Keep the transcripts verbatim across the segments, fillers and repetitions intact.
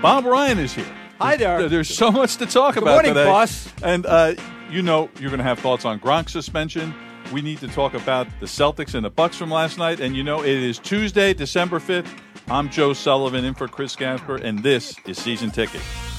Bob Ryan is here. Hi there. There's so much to talk Good about morning, today. boss. And uh, you know you're going to have thoughts on Gronk's suspension. We need to talk about the Celtics and the Bucks from last night. And you know it is Tuesday, December fifth. I'm Joe Sullivan in for Chris Gasper, and this is Season Ticket.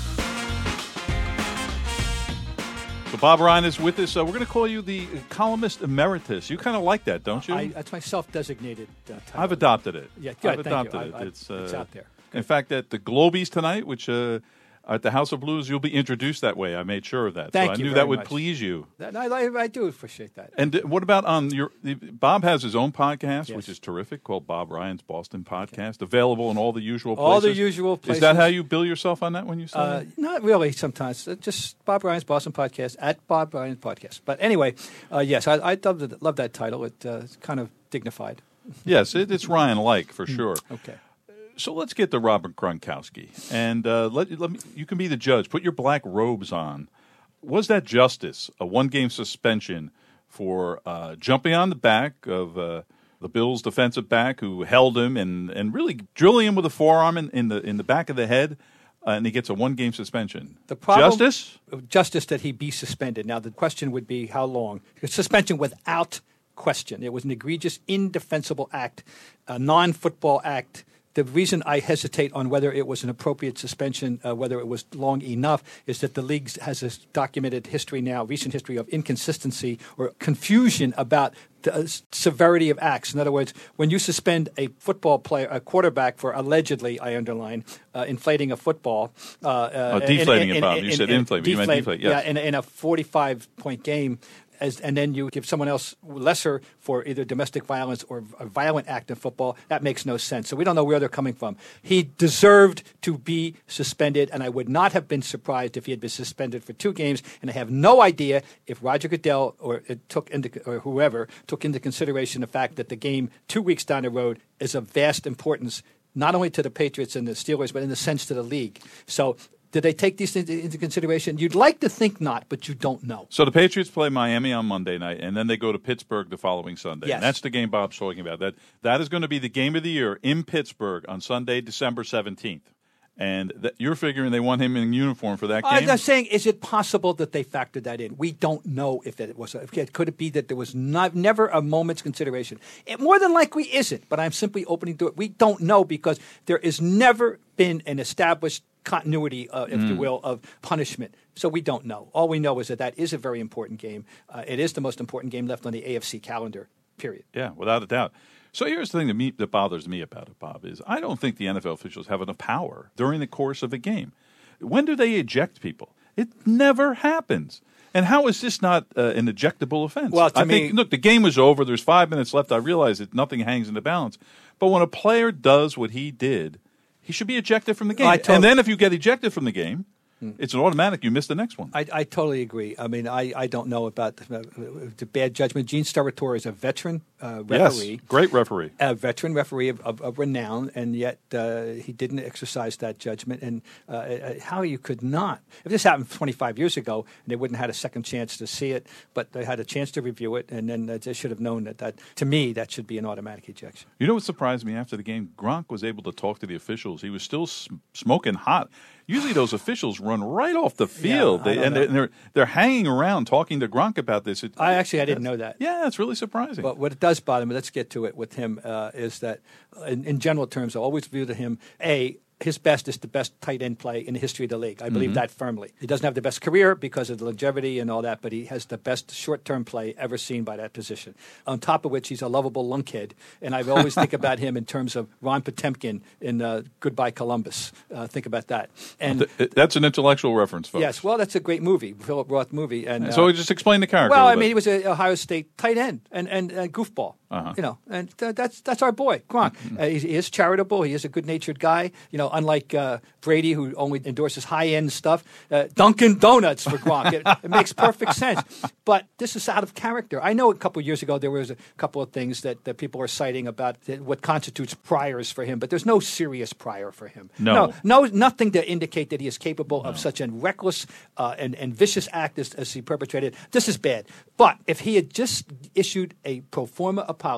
So Bob Ryan is with us. Uh, we're going to call you the columnist emeritus. You kind of like that, don't you? I, that's my self-designated uh, title. I've adopted it. Yeah, good, I've thank adopted you. it. I, I, it's, uh, it's out there. In fact, at the Globies tonight, which uh, at the House of Blues, you'll be introduced that way. I made sure of that. Thank so I you knew very that would much. please you. That, I, I, I do appreciate that. And uh, what about on your? Bob has his own podcast, Yes. which is terrific, called Bob Ryan's Boston Podcast, available in all the usual places. All the usual places. Is that how you bill yourself on that when you say Uh, that? not really. Sometimes Uh, just Bob Ryan's Boston Podcast at Bob Ryan's Podcast. But anyway, uh, yes, I, I love, the, love that title. It, uh, it's kind of dignified. Yes, it, it's Ryan-like for sure. Okay. So let's get to Robert Gronkowski, and uh, let, let me. You can be the judge. Put your black robes on. Was that justice? A one-game suspension for uh, jumping on the back of uh, the Bills' defensive back, who held him and, and really drilling him with a forearm in, in the in the back of the head, uh, and he gets a one-game suspension. The problem, justice? Justice that he be suspended. Now the question would be how long? Suspension without question. It was an egregious, indefensible act, a non-football act. The reason I hesitate on whether it was an appropriate suspension, uh, whether it was long enough, is that the league has a documented history now, recent history of inconsistency or confusion about the uh, severity of acts. In other words, when you suspend a football player, a quarterback for allegedly, I underline, uh, inflating a football. Uh, uh, Oh, deflating in, in, it, Bob. in, You in, said in, inflate, but you meant deflate, yes. Yeah, in, in a forty-five point game. As, and then you give someone else lesser for either domestic violence or a violent act in football, that makes no sense. So we don't know where they're coming from. He deserved to be suspended, and I would not have been surprised if he had been suspended for two games. And I have no idea if Roger Goodell or it took into, or whoever took into consideration the fact that the game two weeks down the road is of vast importance, not only to the Patriots and the Steelers, but in a sense to the league. So did they take these things into consideration? You'd like to think not, but you don't know. So the Patriots play Miami on Monday night, and then they go to Pittsburgh the following Sunday. Yes. And that's the game Bob's talking about. That That is going to be the game of the year in Pittsburgh on Sunday, December seventeenth. And that, you're figuring they want him in uniform for that game? I'm saying, is it possible that they factored that in? We don't know if it was. A, could it be that there was not, never a moment's consideration? It more than likely isn't, but I'm simply opening to it. We don't know because there has never been an established continuity, uh, if mm. you will, of punishment. So we don't know. All we know is that that is a very important game. Uh, it is the most important game left on the A F C calendar, period. Yeah, without a doubt. So here's the thing that, me, that bothers me about it, Bob, is I don't think the N F L officials have enough power during the course of a game. When do they eject people? It never happens. And how is this not uh, an ejectable offense? Well, to I me, think, look, the game was over. There's five minutes left. I realize that nothing hangs in the balance. But when a player does what he did, he should be ejected from the game. Totally, and then if you get ejected from the game, it's an automatic. You miss the next one. I, I totally agree. I mean, I, I don't know about the, the bad judgment. Gene Steratore is a veteran uh, referee. Yes, great referee. A veteran referee of, of, of renown, and yet uh, he didn't exercise that judgment. And uh, how you could not. If this happened twenty-five years ago, they wouldn't have had a second chance to see it, but they had a chance to review it, and then they should have known that, that, to me, that should be an automatic ejection. You know what surprised me after the game? Gronk was able to talk to the officials. He was still sm- smoking hot. Usually those officials run right off the field, yeah, they, and they're, they're they're hanging around talking to Gronk about this. It, I actually I didn't know that. Yeah, it's really surprising. But what it does bother me, let's get to it with him, uh, is that in, in general terms, I always view to him, A, his best is the best tight end play in the history of the league. I believe mm-hmm. that firmly. He doesn't have the best career because of the longevity and all that, but he has the best short-term play ever seen by that position. On top of which, he's a lovable lunkhead, and I always think about him in terms of Ron Potemkin in uh, Goodbye Columbus. Uh, think about that. And that's an intellectual reference, folks. Yes, well, that's a great movie, Philip Roth movie. And uh, so just explain the character. Well, I mean, he was an Ohio State tight end and and, and goofball. Uh-huh. You know, and uh, that's that's our boy, Gronk. Mm-hmm. Uh, he, he is charitable. He is a good-natured guy. You know, unlike uh, Brady, who only endorses high-end stuff. Uh, Dunkin' Donuts for Gronk. it, it makes perfect sense. But this is out of character. I know a couple of years ago there was a couple of things that, that people are citing about the, what constitutes priors for him, but there's no serious prior for him. No. No, no nothing to indicate that he is capable no. of such a reckless uh, and, and vicious act as, as he perpetrated. This is bad. But if he had just issued a pro forma apology,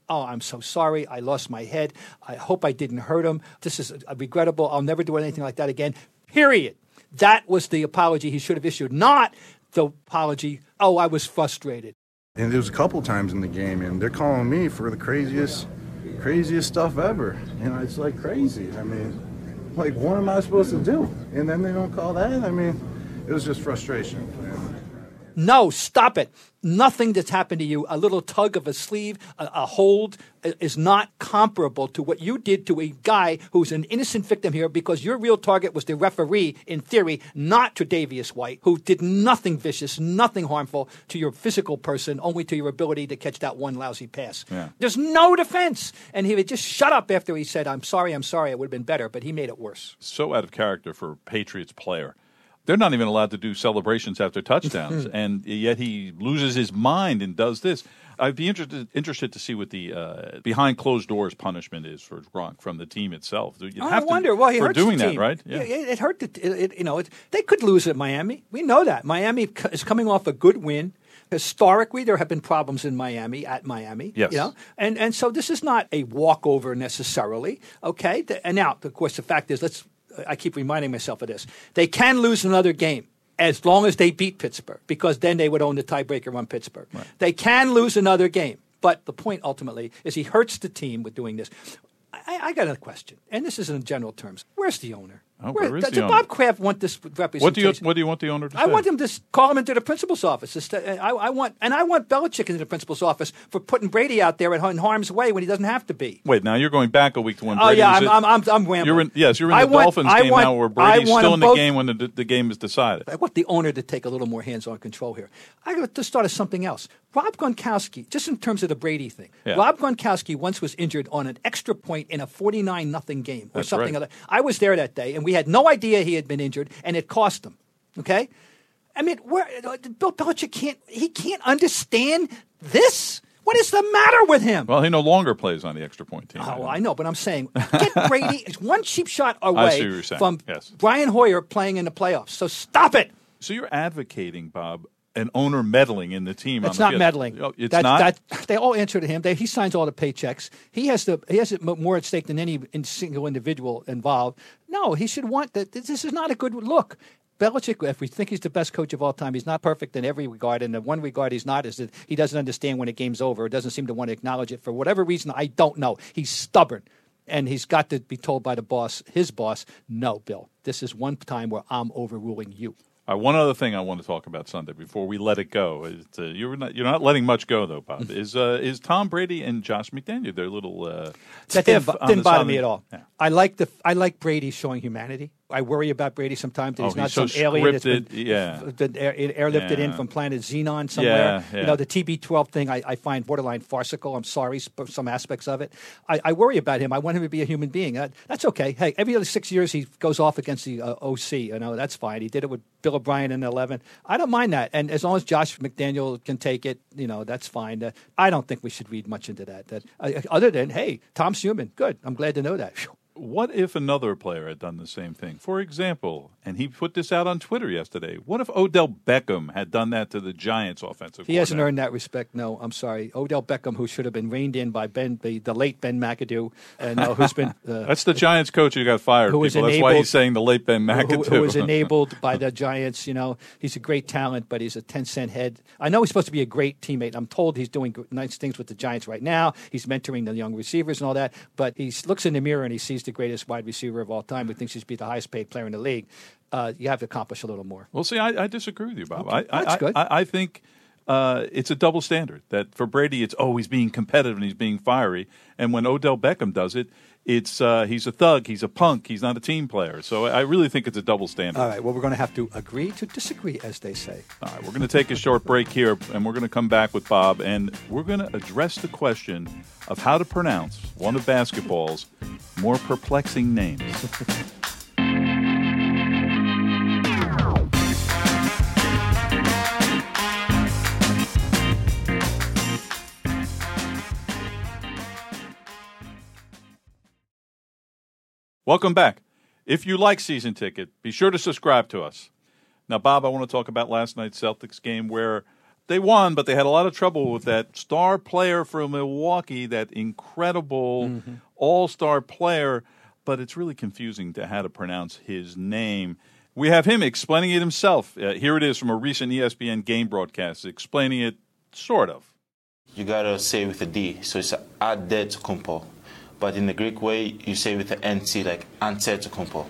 Oh, I'm so sorry. I lost my head. I hope I didn't hurt him. This is uh, regrettable. I'll never do anything like that again. Period. That was the apology he should have issued, not the apology, oh, I was frustrated. And there was a couple times in the game, and they're calling me for the craziest, craziest stuff ever. You know, it's like crazy. I mean, like, what am I supposed to do? And then they don't call that? I mean, it was just frustration. No, stop it. Nothing that's happened to you, a little tug of a sleeve, a, a hold, is not comparable to what you did to a guy who's an innocent victim here because your real target was the referee, in theory, not Tre'Davious White, who did nothing vicious, nothing harmful to your physical person, only to your ability to catch that one lousy pass. Yeah. There's no defense. And he would just shut up after he said, I'm sorry, I'm sorry, it would have been better, but he made it worse. So out of character for a Patriots player. They're not even allowed to do celebrations after touchdowns, and yet he loses his mind and does this. I'd be interested interested to see what the uh, behind closed doors punishment is for Gronk from the team itself. You'd Oh, have I wonder. Well, he for hurts doing the that, team. right? Yeah, it, it hurt. The, it, it, you know, it, they could lose at Miami. We know that Miami is coming off a good win. Historically, there have been problems in Miami at Miami. Yes. You know? and and so this is not a walkover necessarily. Okay, and now of course the fact is, let's. I keep reminding myself of this. They can lose another game as long as they beat Pittsburgh, because then they would own the tiebreaker on Pittsburgh. Right. They can lose another game. But the point ultimately is he hurts the team with doing this. I, I got a question, and this is in general terms. Where's the owner? Oh, where is does the Bob owner? Kraft want this representation? What do you What do you want the owner to I say? want him to s- call him into the principal's office. Just, uh, I, I want, and I want Belichick into the principal's office for putting Brady out there in harm's way when he doesn't have to be. Wait, now you're going back a week to when Oh Brady yeah, was I'm, at- I'm, I'm, I'm rambling. You're in, yes, you're in I the want- Dolphins I game want- now where I Brady's want still them in the both- game when the, the game is decided. I want the owner to take a little more hands-on control here. I got to start with something else. Rob Gronkowski, just in terms of the Brady thing, Yeah. Rob Gronkowski once was injured on an extra point in a forty-nine nothing game or That's something. right. Other. I was there that day, and we had no idea he had been injured, and it cost him. Okay, I mean, where, Bill Belichick can't he can't understand this. What is the matter with him? Well, he no longer plays on the extra point team. Oh, I know, but I'm saying get Brady one cheap shot I see what away you're saying. from Yes. Brian Hoyer playing in the playoffs. So stop it. So you're advocating, Bob, an owner meddling in the team. It's on the not field. meddling. Oh, it's that, not. That, they all answer to him. They, he signs all the paychecks. He has the he has it more at stake than any in single individual involved. No, he should want that. This is not a good look. Belichick, if we think he's the best coach of all time, he's not perfect in every regard. And the one regard he's not is that he doesn't understand when a game's over. Or doesn't seem to want to acknowledge it for whatever reason. I don't know. He's stubborn. And he's got to be told by the boss, his boss, no, Bill, this is one time where I'm overruling you. Uh, one other thing I want to talk about Sunday before we let it go. Is, uh, you're not you're not letting much go though, Bob. is uh, is Tom Brady and Josh McDaniel their little uh, That tiff didn't, on didn't the bother side me of at the- all. Yeah. I like the I like Brady showing humanity. I worry about Brady sometimes that Oh, he's not he's so some alien that's been, scripted, yeah. been air, airlifted in Yeah. from planet Xenon somewhere. Yeah, You know, yeah. the T B twelve thing I, I find borderline farcical. I'm sorry, sp- some aspects of it. I, I worry about him. I want him to be a human being. Uh, that's okay. Hey, every other six years he goes off against the uh, O C. You know, that's fine. He did it with Bill O'Brien in eleven. I don't mind that. And as long as Josh McDaniel can take it, you know, that's fine. Uh, I don't think we should read much into that. That uh, other than, hey, Tom's human. Good. I'm glad to know that. Phew. What if another player had done the same thing? For example, and he put this out on Twitter yesterday. What if Odell Beckham had done that to the Giants' offensive He hasn't coordinator? earned that respect. No, I'm sorry. Odell Beckham, who should have been reined in by Ben, the, the late Ben McAdoo, and uh, who's been uh, That's the Giants coach who got fired. Who was people. That's why enabled- he's saying the late Ben who, McAdoo. who was enabled by the Giants. You know, he's a great talent, but he's a ten cent head. I know he's supposed to be a great teammate. I'm told he's doing gr- nice things with the Giants right now. He's mentoring the young receivers and all that. But he looks in the mirror and he sees the greatest wide receiver of all time, who thinks he should be the highest paid player in the league. Uh, you have to accomplish a little more. Well, see, I, I disagree with you, Bob. Okay, I, that's I, good. I, I think uh, it's a double standard. That for Brady, it's oh, he's being competitive and he's being fiery, and when Odell Beckham does it, it's uh, he's a thug, he's a punk, he's not a team player. So I really think it's a double standard. All right. Well, we're going to have to agree to disagree, as they say. All right, we're going to take a short break here, and we're going to come back with Bob, and we're going to address the question of how to pronounce one of basketball's more perplexing names. Welcome back. If you like Season Ticket, be sure to subscribe to us. Now, Bob, I want to talk about last night's Celtics game where they won, but they had a lot of trouble with that star player from Milwaukee, that incredible mm-hmm. all-star player. But it's really confusing to how to pronounce his name. We have him explaining it himself. Uh, here it is from a recent E S P N game broadcast, explaining it sort of. You got to say it with a D, so it's Antetokounmpo. But in the Greek way, you say it with the N T, like Antetokounmpo.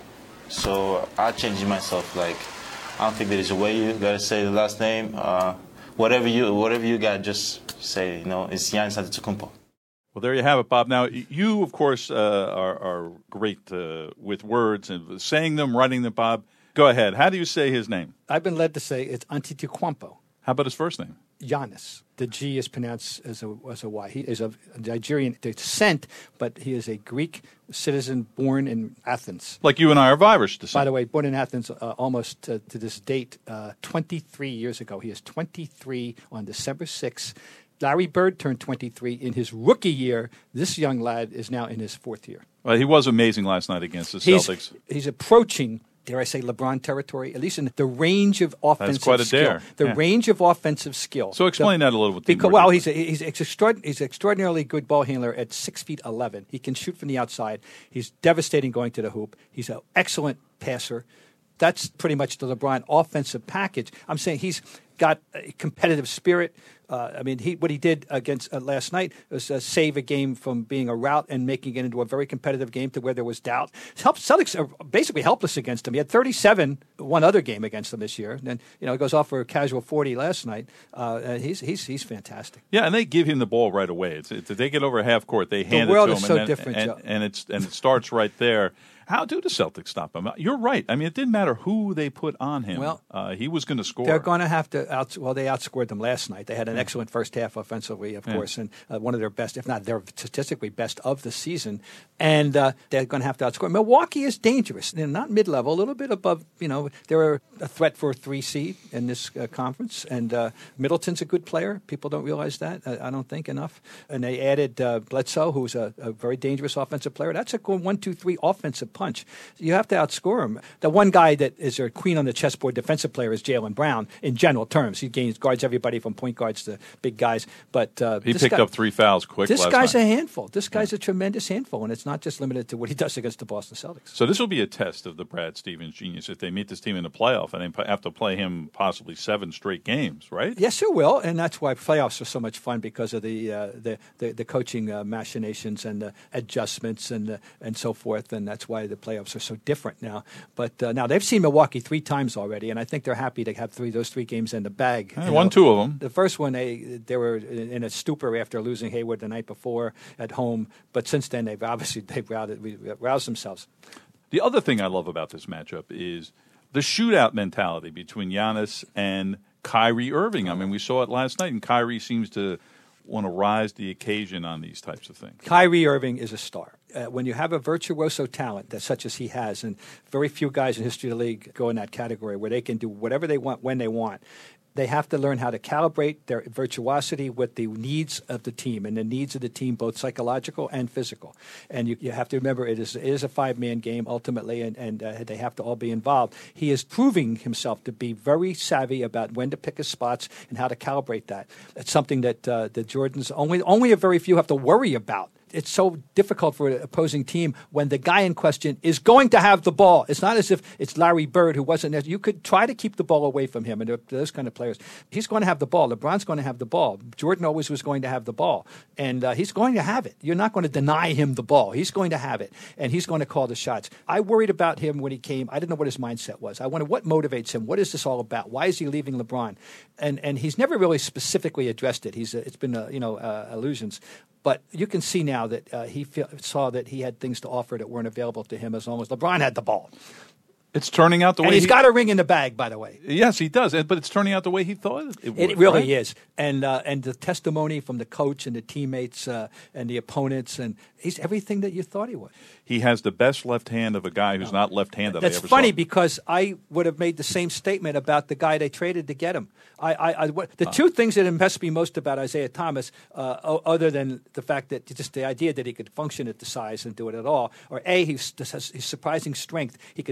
So I changed it myself. Like, I don't think there is a way you got to say the last name. Uh, whatever you whatever you got, just say, you know, it's Giannis Antetokounmpo. Well, there you have it, Bob. Now, you, of course, uh, are, are great uh, with words and saying them, writing them, Bob. Go ahead. How do you say his name? I've been led to say it's Antetokounmpo. How about his first name? Giannis. The G is pronounced as a, as a Y. He is of Nigerian descent, but he is a Greek citizen born in Athens. Like you and I are Irish descent. By the way, born in Athens uh, almost uh, to this date, uh, twenty-three years ago. He is twenty-three on December sixth. Larry Bird turned twenty-three in his rookie year. This young lad is now in his fourth year. Well, he was amazing last night against the Celtics. He's, he's approaching, dare I say, LeBron territory, at least in the range of offensive That's quite a skill. dare. The yeah. range of offensive skill. So explain the, that a little bit. Because, well, he's a, he's, a extraordinary, he's an extraordinarily good ball handler at six feet eleven. He can shoot from the outside. He's devastating going to the hoop. He's an excellent passer. That's pretty much the LeBron offensive package. I'm saying he's got a competitive spirit. Uh, I mean, he what he did against uh, last night was uh, save a game from being a rout and making it into a very competitive game to where there was doubt. Celtics are basically helpless against him. He had thirty-seven one other game against them this year. And then, you know, he goes off for a casual forty last night. Uh, he's he's he's fantastic. Yeah, and they give him the ball right away. It's, it's they get over half court, they hand the world it to is him, so and, then, different, and, Joe. and it's and it starts right there. How do the Celtics stop him? You're right. I mean, it didn't matter who they put on him. Well, uh, he was going to score. They're going to have to out. Well, they outscored them last night. They had an yeah. excellent first half offensively, of yeah. course, and uh, one of their best, if not their statistically best of the season. And uh, they're going to have to outscore. Milwaukee is dangerous. They're not mid-level, a little bit above. You know, they're a threat for a three seed in this uh, conference. And uh, Middleton's a good player. People don't realize that. I, I don't think enough. And they added uh, Bledsoe, who's a, a very dangerous offensive player. That's a one, two, three offensive punch. You have to outscore him. The one guy that is a queen on the chessboard defensive player is Jaylen Brown in general terms. He gains guards everybody from point guards to big guys. But uh, he picked guy, up three fouls quick. This last guy's night. a handful. This guy's yeah. a tremendous handful, and it's not just limited to what he does against the Boston Celtics. So this will be a test of the Brad Stevens genius if they meet this team in the playoff and they have to play him possibly seven straight games, right? Yes, it will, and that's why playoffs are so much fun because of the uh, the, the the coaching uh, machinations and the adjustments and uh, and so forth, and that's why the playoffs are so different now. But uh, now they've seen Milwaukee three times already, and I think they're happy to have three those three games in the bag. They won two of them. The first one, they they were in a stupor after losing Hayward the night before at home, but since then they've obviously they've roused, roused themselves. The other thing I love about this matchup is the shootout mentality between Giannis and Kyrie Irving. I mean, we saw it last night, and Kyrie seems to want to rise to the occasion on these types of things. Kyrie Irving is a star. Uh, when you have a virtuoso talent that such as he has, and very few guys in history of the league go in that category where they can do whatever they want when they want, they have to learn how to calibrate their virtuosity with the needs of the team and the needs of the team, both psychological and physical. And you, you have to remember it is, it is a five-man game ultimately, and, and uh, they have to all be involved. He is proving himself to be very savvy about when to pick his spots and how to calibrate that. It's something that uh, the Jordans, only, only a very few have to worry about. It's so difficult for an opposing team when the guy in question is going to have the ball. It's not as if it's Larry Bird who wasn't there. You could try to keep the ball away from him and those kind of players. He's going to have the ball. LeBron's going to have the ball. Jordan always was going to have the ball. And uh, he's going to have it. You're not going to deny him the ball. He's going to have it. And he's going to call the shots. I worried about him when he came. I didn't know what his mindset was. I wondered what motivates him. What is this all about? Why is he leaving LeBron? And and he's never really specifically addressed it. He's uh, It's been, uh, you know, uh, allusions. But you can see now that uh, he feel, saw that he had things to offer that weren't available to him as long as LeBron had the ball. It's turning out the and way he's he, got a ring in the bag, by the way. Yes, he does. But it's turning out the way he thought it would. It really right? is. And uh, and the testimony from the coach and the teammates uh, and the opponents, and he's everything that you thought he was. He has the best left hand of a guy who's no. not left-handed. That's I ever funny saw. because I would have made the same statement about the guy they traded to get him. I, I, I the uh. two things that impressed me most about Isaiah Thomas, uh, other than the fact that just the idea that he could function at the size and do it at all, or A, he's, he's surprising strength. He could take a bump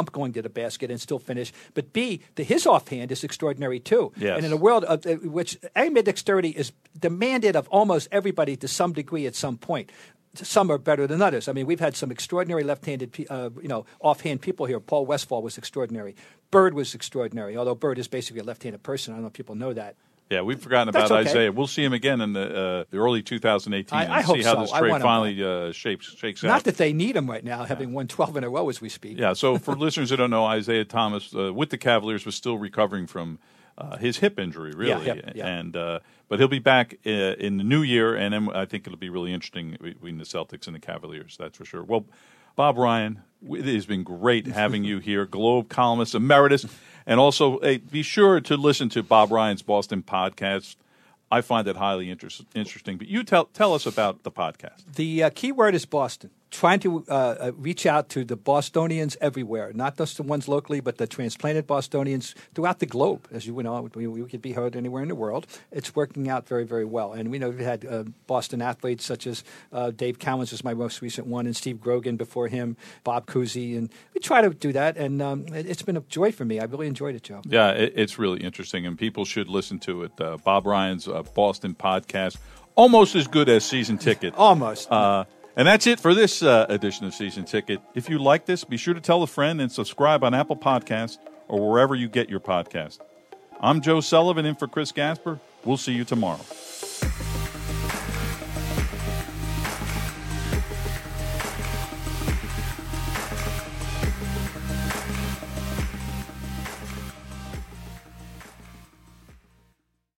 jump going to the basket and still finish. But B, the, his offhand is extraordinary too. Yes. And in a world of, uh, which ambidexterity is demanded of almost everybody to some degree at some point. Some are better than others. I mean, we've had some extraordinary left-handed, uh, you know, offhand people here. Paul Westphal was extraordinary. Bird was extraordinary, although Bird is basically a left-handed person. I don't know if people know that. Yeah, we've forgotten about That's okay. Isaiah. We'll see him again in the, uh, the early two thousand eighteen I- and I hope see how so. this I trade want him finally uh, shapes, shakes out. Not that they need him right now, having won twelve in a row as we speak. Yeah, so for listeners who don't know, Isaiah Thomas uh, with the Cavaliers was still recovering from uh, his hip injury, really. Yeah, hip, yeah. And uh, but he'll be back uh, in the new year, and then I think it'll be really interesting between the Celtics and the Cavaliers. That's for sure. Well, Bob Ryan, it has been great having you here, Globe columnist emeritus, and also hey, be sure to listen to Bob Ryan's Boston podcast. I find it highly interest, interesting. But you tell tell us about the podcast. The uh, key word is Boston. Trying to uh, uh, reach out to the Bostonians everywhere, not just the ones locally, but the transplanted Bostonians throughout the globe. As you know, we, we could be heard anywhere in the world. It's working out very, very well. And we know we've had uh, Boston athletes such as uh, Dave Cowens was my most recent one, and Steve Grogan before him, Bob Cousy. And we try to do that, and um, it, it's been a joy for me. I really enjoyed it, Joe. Yeah, it, it's really interesting, and people should listen to it. Uh, Bob Ryan's uh, Boston podcast, almost as good as Season Ticket. Almost. Uh, and that's it for this uh, edition of Season Ticket. If you like this, be sure to tell a friend and subscribe on Apple Podcasts or wherever you get your podcast. I'm Joe Sullivan in for Chris Gasper. We'll see you tomorrow.